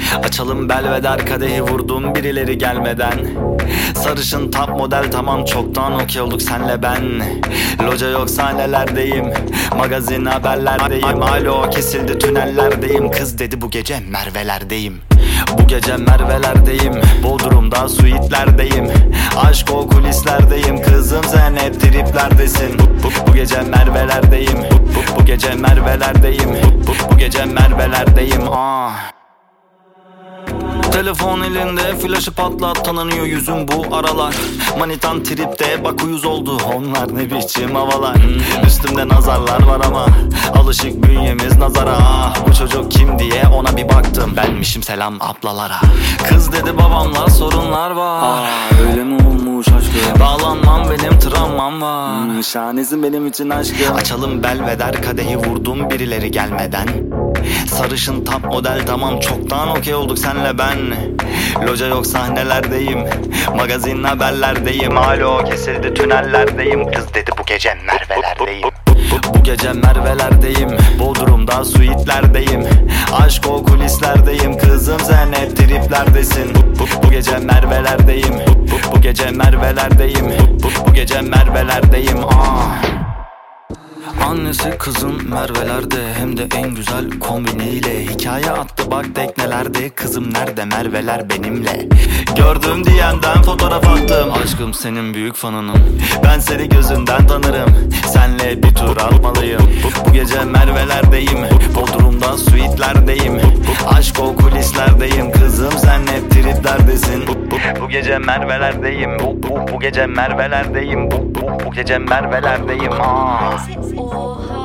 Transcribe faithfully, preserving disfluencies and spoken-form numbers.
Açalım belveder kadehi vurdum birileri gelmeden. Sarışın top model tamam çoktan okey olduk senle ben. Loca yok sahnelerdeyim, magazin haberlerdeyim. Alo kesildi tünellerdeyim, kız dedi bu gece Merve'lerdeyim. Bu gece Merve'lerdeyim, Bodrum'da suitlerdeyim. Aşk o kulislerdeyim, kızım sen hep triplerdesin. Bu, bu, bu gece Merve'lerdeyim, bu, bu, bu gece Merve'lerdeyim. Bu, bu, bu gece Merve'lerdeyim. Ah. Telefon elinde, flaşı patlat, tanınıyor yüzüm bu aralar. Manitan tripte, bak uyuz oldu, onlar ne biçim havalar. Üstümde nazarlar var ama alışık bünyemiz nazara. Ah, bu çocuk kim diye ona bir baktım, benmişim selam ablalara. Kız dedi babamla sorunlar var. Aa, öyle mi olmuş aşkım? Bağlanmam benim travmam var. hmm, Şahanesin benim için aşkım. Açalım belveder kadehi vurdum birileri gelmeden. Sarışın top model tamam çoktan okey olduk senle ben. Loca yok sahnelerdeyim, magazin haberlerdeyim. Alo kesildi tünellerdeyim, kız dedi bu gece Merve'lerdeyim. Bu, bu gece Merve'lerdeyim, Bodrum'da suitlerdeyim. Aşk o kulislerdeyim, kızım sen hep triplerdesin. Bu, bu, bu gece Merve'lerdeyim, bu, bu, bu gece Merve'lerdeyim. Bu, bu gece Merve'lerdeyim. Ah. Annesi kızım Merve'lerde, hem de en güzel kombiniyle. Hikaye attı bak teknelerde, kızım nerede Merve'ler benimle. Gördüm D M'den fotoğraf attım, aşkım senin büyük fanınım. Ben seni gözünden tanırım, senle bir tur atmalıyım. Bu, bu gece Merve'lerdeyim, Bodrum'da suitlerdeyim. Aşk o kulislerdeyim, kızım sen hep triplerdesin. Bu, bu, bu gece Merve'lerdeyim, bu, bu, bu gece Merve'lerdeyim. Bu, bu, bu gece Merve'lerdeyim. Ah. Oha.